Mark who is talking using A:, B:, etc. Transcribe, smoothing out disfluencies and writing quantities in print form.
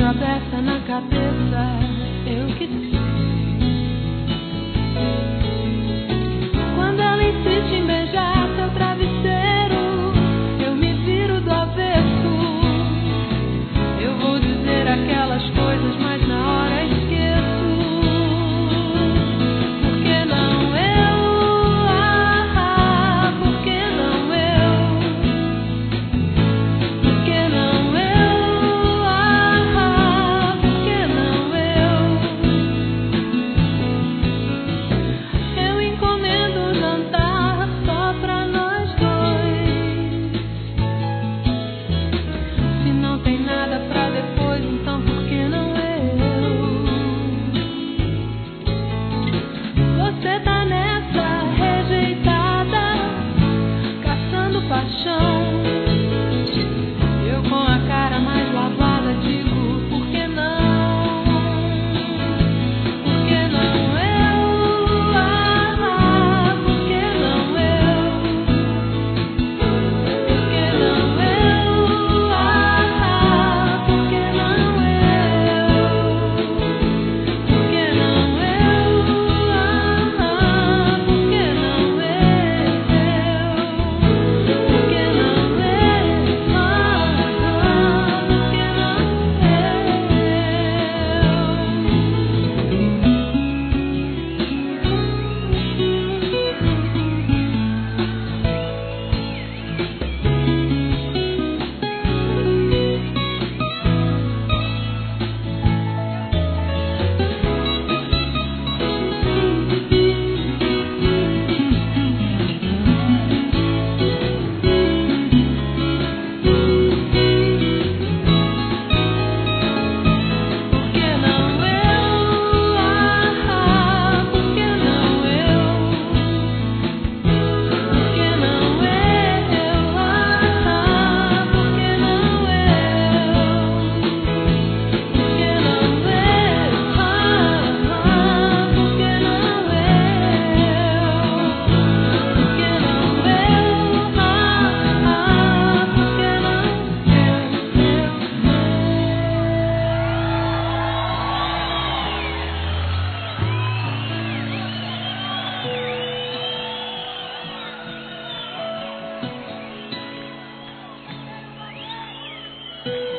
A: aberta na cabeça, eu que sei. Quando ela insiste em beijar seu travesseiro, eu me viro do avesso. Eu vou dizer aquelas coisas, mas na hora esqueço. Por que não eu? Ah, por que não eu? Por que não eu? Ah, por que não eu? Eu encomendo um jantar só pra nós dois. Se não tem nada pra depois, então por que não eu? Você tá nessa rejeitada, caçando paixão. Eu com a cara mais lavada digo, por que não? Por que não eu? Ah, por que não eu? Por que não eu? Ah, por que não eu? Por que não eu? Ah, por que não eu? Por que não eu? Ah, por que é?